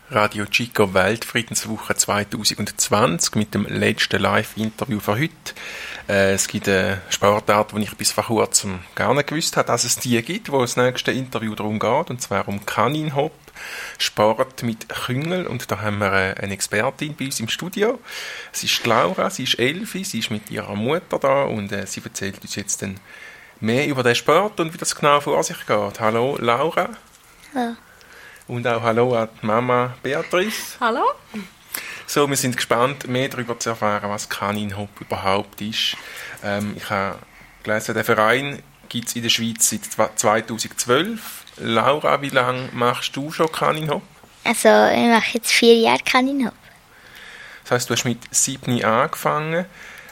Radio Chico Weltfriedenswoche 2020 mit dem letzten Live-Interview für heute. Es gibt eine Sportart, die ich bis vor kurzem gar nicht gewusst habe, dass es die gibt, wo das nächste Interview darum geht, und zwar um Kaninhop, Sport mit Küngel. Und da haben wir eine Expertin bei uns im Studio. Sie ist Laura, sie ist 11, sie ist mit ihrer Mutter da und sie erzählt uns jetzt dann mehr über den Sport und wie das genau vor sich geht. Hallo Laura. Ja. Und auch hallo an die Mama Beatrice. Hallo. So, wir sind gespannt, mehr darüber zu erfahren, was Kaninhop überhaupt ist. Ich habe gelesen, den Verein gibt es in der Schweiz seit 2012. Laura, wie lange machst du schon Kaninhop? Also, ich mache jetzt 4 Jahre Kaninhop. Das heisst, du hast mit 7 angefangen.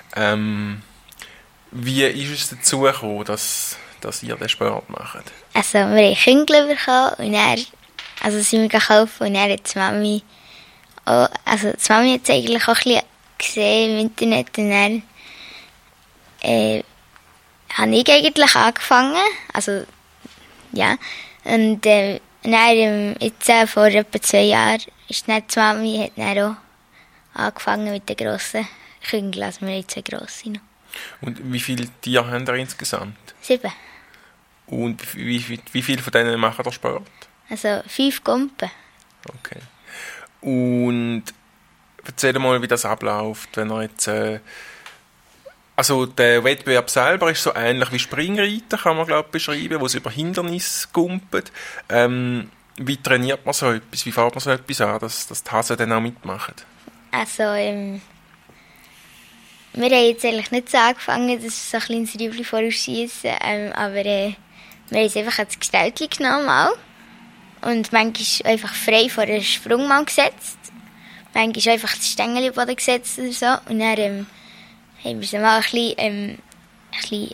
Wie ist es dazu gekommen, dass ihr den Sport macht? Also, wir haben Küngel bekommen und dann sind wir gekauft und dann hat die Mami auch, die Mami hat es eigentlich auch ein bisschen gesehen im Internet und dann habe ich eigentlich angefangen, und dann, jetzt vor etwa 2 Jahren ist dann die Mami hat dann auch angefangen mit den grossen Küngeln, also wir haben 2 grosse noch. Und wie viele Tiere haben ihr insgesamt? 7. Und wie viele von denen machen den Sport? Also 5 Gumpen. Okay. Und erzähl mal, wie das abläuft, wenn er jetzt... der Wettbewerb selber ist so ähnlich wie Springreiten, kann man glaube ich beschreiben, wo es über Hindernisse gumpet. Wie trainiert man so etwas? Wie fängt man so etwas an, dass die Hasen dann auch mitmachen? Also, wir haben jetzt eigentlich nicht so angefangen, das ist so ein kleines Räubchen vorausschiessen, aber wir haben es einfach als Gestaltchen genommen auch. Und manchmal einfach frei vor den Sprungmann gesetzt. Manchmal einfach das Stängel im Boden gesetzt oder so. Und dann haben wir sie mal ein bisschen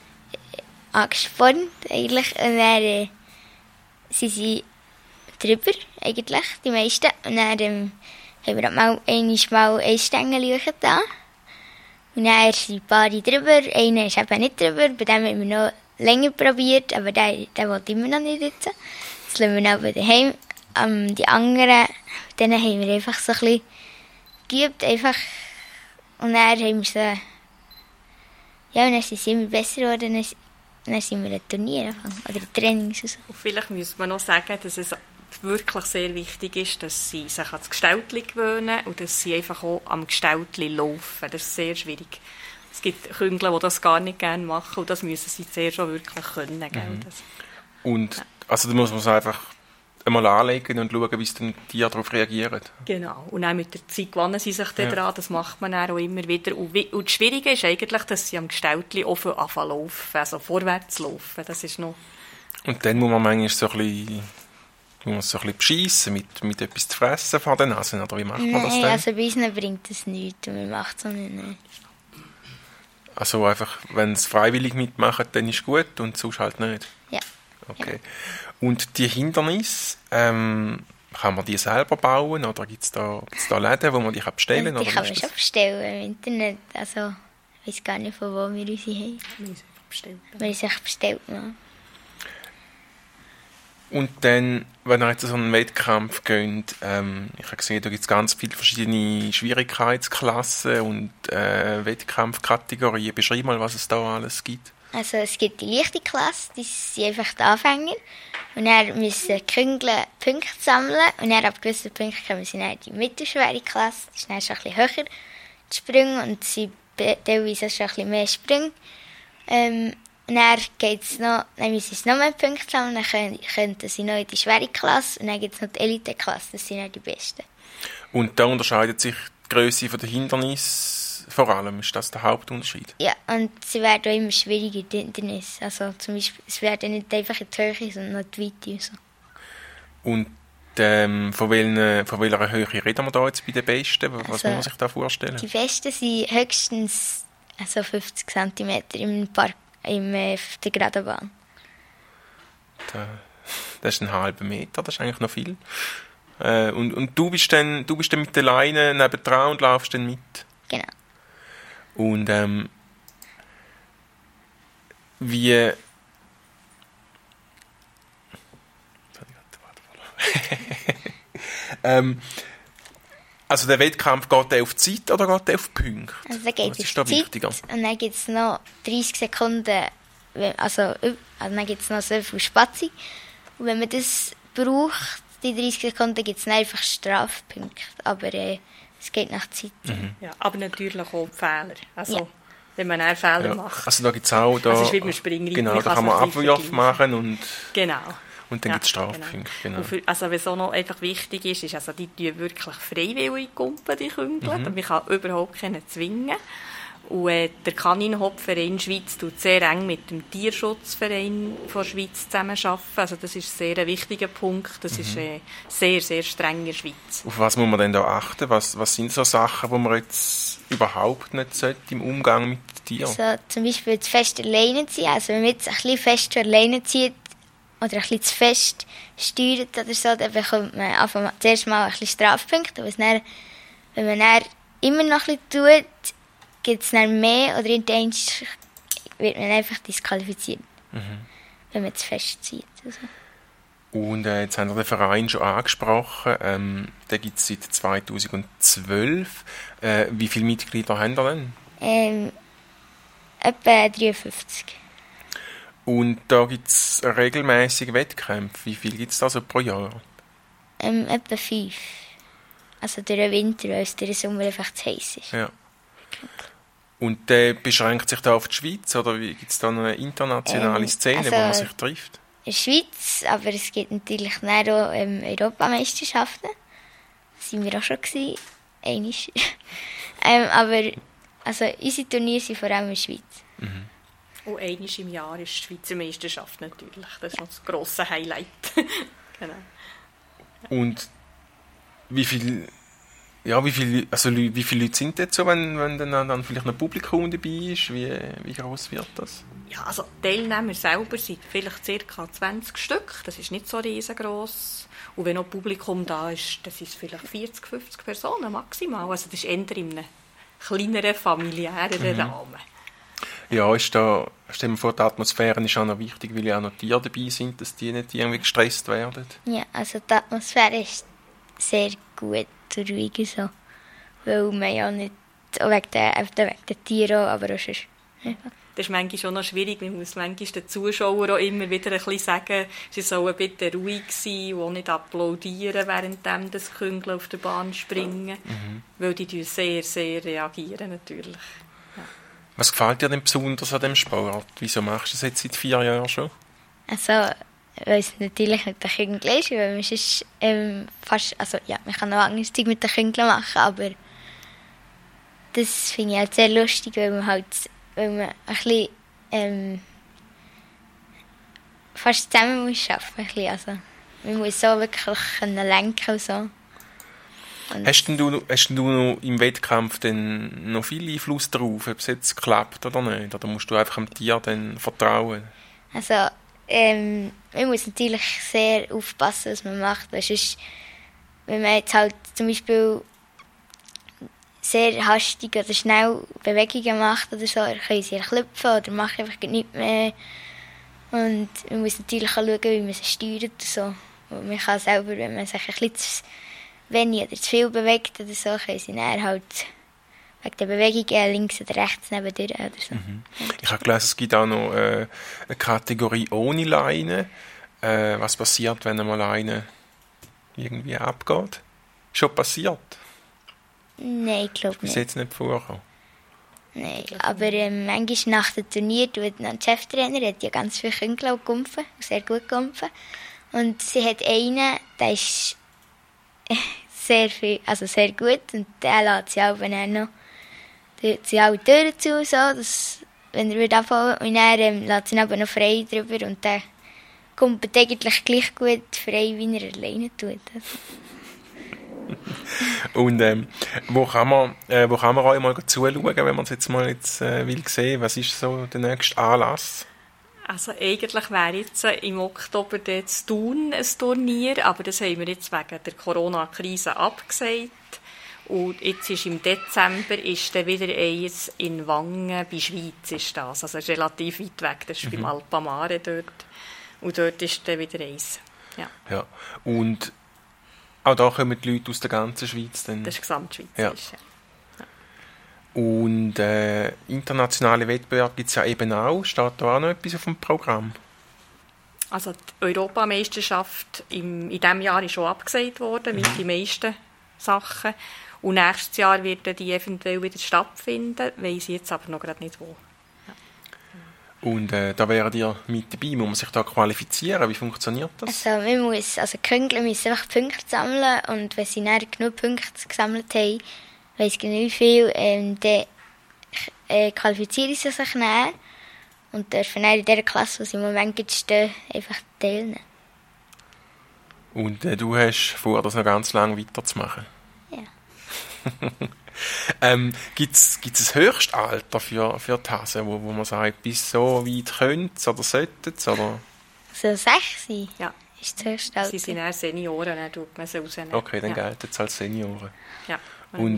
angespornt eigentlich. Und dann sind sie drüber, eigentlich, die meisten. Und dann haben wir mal ein Stängel da. Und dann sind ein paar drüber, einer ist eben nicht drüber. Bei dem haben wir noch länger probiert, aber der will immer noch nicht jetzt. Das lassen wir noch bei daheim. Die anderen, denen haben wir einfach so ein bisschen geübt. Einfach. Und dann haben wir sie... Ja, und dann sind sie immer besser geworden. Dann sind wir ein Turnier angefangen. Oder ein Training. So. Und vielleicht müsste man noch sagen, dass es wirklich sehr wichtig ist, dass sie sich an das Gestaltchen gewöhnen und dass sie einfach auch am Gestaltchen laufen. Das ist sehr schwierig. Es gibt Küngler, die das gar nicht gerne machen und das müssen sie zuerst schon wirklich können. Mhm. Und da muss man es einfach einmal anlegen und schauen, wie die Tiere darauf reagieren. Genau. Und auch mit der Zeit gewöhnen sie sich daran. Das macht man dann auch immer wieder. Und das Schwierige ist eigentlich, dass sie am Gestaltchen auch anfangen laufen, also vorwärts laufen. Das ist noch... Und dann muss man manchmal so ein bisschen beschissen mit etwas zu fressen von den Nasen, oder wie macht man das dann? Also bei uns bringt das nichts und wir machen es auch nicht. Also einfach, wenn es freiwillig mitmachen, dann ist gut und sonst halt nicht? Ja. Okay. Und die Hindernisse, kann man die selber bauen oder gibt es da Läden, wo man die bestellen kann? Die kann man schon bestellen im Internet. Also ich weiß gar nicht, von wo wir unsere haben. Wir haben sie bestellt. Ja. Und dann, wenn ihr jetzt so einen Wettkampf geht, ich habe gesehen, da gibt es ganz viele verschiedene Schwierigkeitsklassen und Wettkampfkategorien. Beschreib mal, was es da alles gibt. Also es gibt die leichte Klasse, die sind einfach die Anfänger. Und dann müssen die Küngler Punkte sammeln. Und dann ab gewissen Punkten kommen sie in die mittelschwere Klasse. Das ist dann schon ein bisschen höher, die Sprünge. Und sie teilweise schon ein bisschen mehr Sprünge. Und dann müssen sie noch mehr Punkte sammeln. Dann könnten sie noch in die schwere Klasse. Und dann gibt es noch die Elite-Klasse. Das sind dann die besten. Und da unterscheidet sich die Grösse der Hindernisse vor allem? Ist das der Hauptunterschied? Ja, und sie werden auch immer schwieriger, die Hindernisse. Also zum Beispiel, es werden nicht einfach in die Höhe, sondern noch die Weite. Und so. Und von welcher Höhe reden wir da jetzt bei den Besten? Was muss man sich da vorstellen? Die Besten sind höchstens 50 cm der geraden Bahn. Das ist ein halber Meter, das ist eigentlich noch viel. Und du bist dann mit der Leine nebendran und laufst dann mit? Genau. Und wie... Also der Wettkampf, geht der auf Zeit oder geht der auf Punkte? Also dann geht Was es ist da Zeit wichtiger? und dann gibt es noch 30 Sekunden, also dann gibt es noch so viel Spatzung. Und wenn man das braucht, die 30 Sekunden, gibt es dann einfach Strafpunkte. Aber es geht nach Zeit. Ja, aber natürlich auch die Fehler. Also, Ja. wenn man einen Fehler macht. Also da gibt es auch... Da, Also es ist wie beim Springreiten, genau, man da kann kann man es ein bisschen Abwurf machen und Genau. dann gibt es Strafpunkte. Genau. Und also was auch noch einfach wichtig ist, also die tun wirklich freiwillig kumpen, die Küngel. Man kann überhaupt keinen zwingen. Und der Kaninhopfverein Schweiz tut sehr eng mit dem Tierschutzverein von Schweiz zusammenarbeiten. Also das ist sehr ein wichtiger Punkt. Das ist sehr, sehr streng in der Schweiz. Auf was muss man denn da achten? Was sind so Sachen, die man jetzt überhaupt nicht sollte im Umgang mit Tieren? So, zum Beispiel zu fest alleine ziehen. Also wenn man jetzt ein bisschen fest alleine zieht oder ein bisschen zu fest steuert oder so, dann bekommt man zuerst mal ein bisschen Strafpunkte. Aber wenn man dann immer noch ein bisschen tut, gibt es dann mehr oder in der wird man einfach disqualifiziert, wenn man zu fest zieht. Also. Und jetzt haben wir den Verein schon angesprochen. Den gibt es seit 2012. Wie viele Mitglieder haben wir denn? Etwa 53. Und da gibt es regelmäßige Wettkämpfe. Wie viel gibt es da so pro Jahr? Etwa 5. Also durch den Winter, weil es durch den Sommer einfach zu heiß ist. Ja. Und der beschränkt sich da auf die Schweiz oder gibt es da eine internationale Szene, also wo man sich trifft? In der Schweiz, aber es gibt natürlich dann auch Europameisterschaften. Da sind wir auch schon gewesen, einmal. Aber also unsere Turniere sind vor allem in der Schweiz. Und einmal im Jahr ist die Schweizer Meisterschaft natürlich. Das ist noch das grosse Highlight. Genau. Und wie viele Leute sind jetzt so, wenn dann vielleicht ein Publikum dabei ist? Wie groß wird das? Ja, also die Teilnehmer selber sind vielleicht ca. 20 Stück. Das ist nicht so riesengroß. Und wenn noch Publikum da ist, das ist vielleicht 40, 50 Personen maximal. Also das ist eher in einem kleineren, familiären Rahmen. Ja, stell mir vor, die Atmosphäre ist auch noch wichtig, weil ja auch noch Tiere dabei sind, dass die nicht irgendwie gestresst werden. Ja, also die Atmosphäre ist sehr gut und ruhig so. Weil man ja nicht, auch wegen der Tiere, aber auch schon. Ja. Das ist manchmal schon noch schwierig. Man muss manchmal den Zuschauern auch immer wieder ein bisschen sagen, sie sollen bitte ruhig sein und nicht applaudieren, während das Küngel auf der Bahn springen. Weil die sehr, sehr reagieren natürlich. Ja. Was gefällt dir denn besonders an dem Sport? Wieso machst du das jetzt seit 4 Jahren schon? Also, weil es natürlich mit den Kügeln ist, weil man sonst fast, also ja, man kann noch anderes Zeug mit den Kügeln machen, aber das finde ich halt sehr lustig, weil man ein bisschen fast zusammen muss arbeiten. Also, man muss so wirklich lenken und so. Und Hast denn du noch im Wettkampf denn noch viel Einfluss darauf, ob es jetzt klappt oder nicht? Oder musst du einfach dem Tier dann vertrauen? Also, man muss natürlich sehr aufpassen, was man macht, weil sonst, wenn man jetzt halt zum Beispiel sehr hastig oder schnell Bewegungen macht oder so, können sie klopfen oder machen einfach nichts mehr. Und man muss natürlich auch schauen, wie man sie steuert und so. Und man kann selber, wenn man sich ein bisschen zu wenig oder zu viel bewegt oder so, können sie dann halt wegen der Bewegungen links oder rechts nebendurch oder so. Ich habe gelesen, es gibt auch noch eine Kategorie ohne Leine. Was passiert, wenn einmal eine irgendwie abgeht? Schon passiert? Nein, ich glaube Bis nicht. jetzt nicht vorgekommen. Nein, aber manchmal nach dem Turnier tut der Cheftrainer, hat ja ganz viele Küngel gegumpfen, sehr gut gegumpfen. Und sie hat einen, der ist sehr gut und der lässt sie auch dann noch sie alle Türen zu, so, dass, wenn er abfallen und dann lässt sie ihn aber noch frei drüber und der kommt eigentlich gleich gut frei, wie er alleine tut. Also. Und wo kann man auch mal zuschauen, wenn man es jetzt mal will sehen? Was ist so der nächste Anlass? Also eigentlich wäre jetzt im Oktober in Thun ein Turnier, aber das haben wir jetzt wegen der Corona-Krise abgesagt. Und jetzt ist im Dezember ist dann wieder eins in Wangen bei Schweiz ist das. Also relativ weit weg, das ist beim Alpamare dort. Und dort ist dann wieder eins. Ja. Ja. Und Auch da kommen die Leute aus der ganzen Schweiz dann. Das ist Gesamtschweiz. Ja. Und internationale Wettbewerbe gibt es ja eben auch. Steht da auch noch etwas auf dem Programm? Also die Europameisterschaft in diesem Jahr ist schon abgesagt worden, mit den meisten Sachen. Und nächstes Jahr wird die eventuell wieder stattfinden, weiss ich jetzt aber noch gerade nicht wo. Und da wären ihr mit dabei. Muss man sich da qualifizieren? Wie funktioniert das? Also die Küngler müssen einfach Punkte sammeln und wenn sie dann genug Punkte gesammelt haben, weiss ich nicht wie viel, dann qualifizieren sie sich dann und dürfen dann in der Klasse, die sie im Moment stehen, einfach teilnehmen. Und du hast vor, das noch ganz lange weiterzumachen? Ja. Gibt es ein Höchstalter für die Hasen, wo man sagt, bis so weit könnt es oder solltet es? Oder? So 6 Ja. ist das höchste Alter. Sie sind eher Senioren, dann tut man sie rausnehmen. Okay, dann gelten es als Senioren. Ja. Und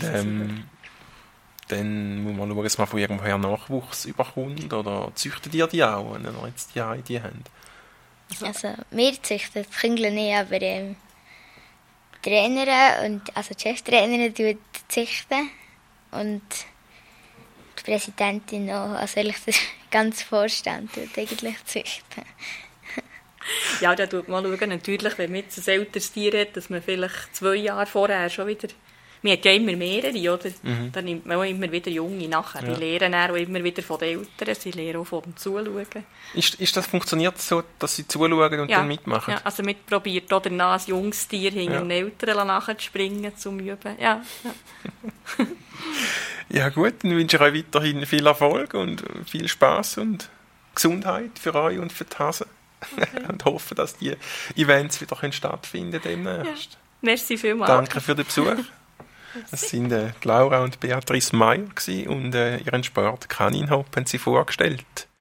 dann muss man schauen, dass man von irgendwoher Nachwuchs überkommt, oder züchtet ihr die auch, wenn ihr jetzt die in die habt? Also wir züchten die Küngler nicht, aber die Trainerin also die Cheftrainerin tut züchten und die Präsidentin auch, also eigentlich der ganze Vorstand tut eigentlich züchten. Ja, da tut man schauen, natürlich, wenn man jetzt ein älteres Tier hat, dass man vielleicht 2 Jahre vorher schon wieder... Man hat ja immer mehrere, oder? Dann nimmt man auch immer wieder Junge nachher. Die lernen dann auch immer wieder von den Eltern, sie lernen auch vom Zuschauen. Funktioniert das so, dass sie zuschauen und dann mitmachen? Ja, also man probiert auch danach ein junges Tier hinter den Eltern nachzuspringen, zum Üben. Ja. Ja gut, dann wünsche ich euch weiterhin viel Erfolg und viel Spass und Gesundheit für euch und für die Hasen. Okay. Und hoffe, dass die Events wieder stattfinden demnächst. Ja. Merci vielmals. Danke für den Besuch. Es sind Laura und Beatrice Meyer und ihren Sport Kaninhop haben sie vorgestellt.